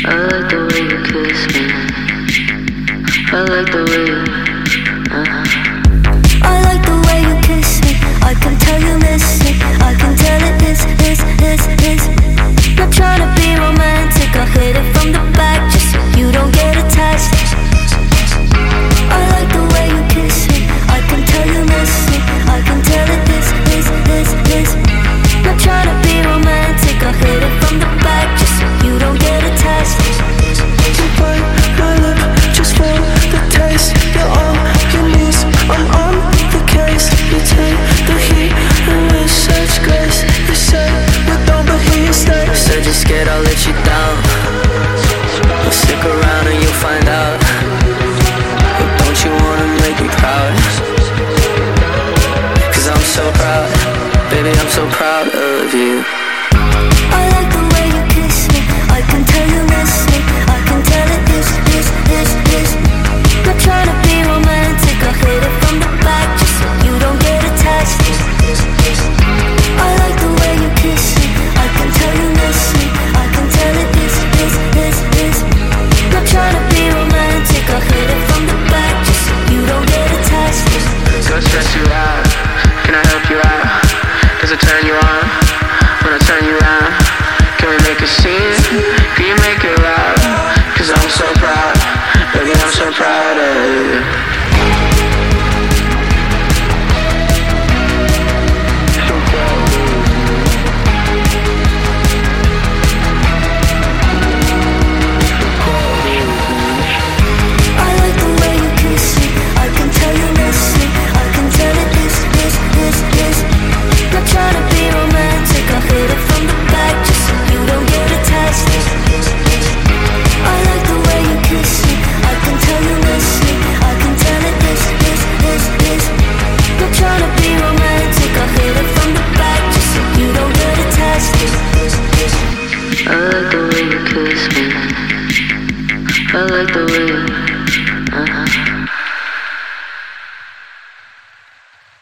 I like the way you kiss me. I like the way you, I like the way you kiss me. I can tell you miss me. I can tell it is. Not trying to be romantic. I hit it from the back just so you don't get attached. I like the way you kiss me. I can tell you miss me. I can tell it is. Not trying to be romantic. I hit it from the back just so you don't get attached. You bite my lip just for the taste. You're all you need. I'm on the case. You take the heat and with such grace. You say you don't, but here you stay. said you're scared I'll let you down. Well, stick around and you'll find out. But don't you wanna make me proud? Cause I'm so proud, baby, I'm so proud of you. I like the way you kiss me. I can tell you miss me. I can tell it is. Not trying to be romantic. I hit it from the back just so you don't get attached. I like the way you kiss me. I can tell you miss me. I can tell it is. Not trying to be romantic. I hit it from the back just so you don't get attached. So stress you out, can I help you out? Does it turn you on when I turn you on? Can we make a scene? Can you make it loud? Cause I'm so proud, baby, I'm so proud of you. I like the way you kiss me. I can tell you miss me. I can tell it is. Not trying to be romantic. I hit it from the back just so you don't get attached. I like the way you kiss me. I can tell you miss me. I can tell it is. Not trying to be romantic. I hit it from the back just so you don't get attached. I like the way you kiss me. I like the way you,